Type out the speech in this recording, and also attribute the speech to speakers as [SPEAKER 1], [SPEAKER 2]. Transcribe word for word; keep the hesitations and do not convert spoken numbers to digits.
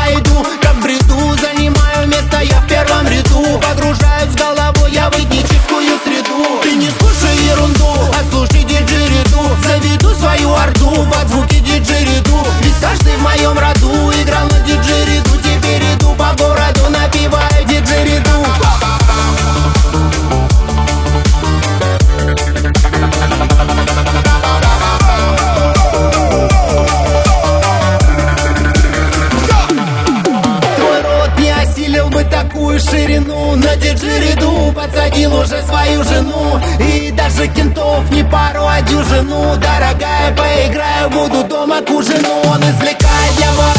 [SPEAKER 1] иду, как в бреду. Занимаю место я в первом ряду, погружаюсь в голову я в этническую среду. Ты не слушай ерунду, а слушай диджериду. Заведу свою орду под звуки диджериду. Ведь каждый в моем роду играл на диджериду. Теперь иду по городу, напеваю диджериду. Бы такую ширину на диджериду подсадил уже свою жену. И даже кентов не пару, а дюжину. Дорогая, поиграю, буду дома к ужину. Он извлекает для вас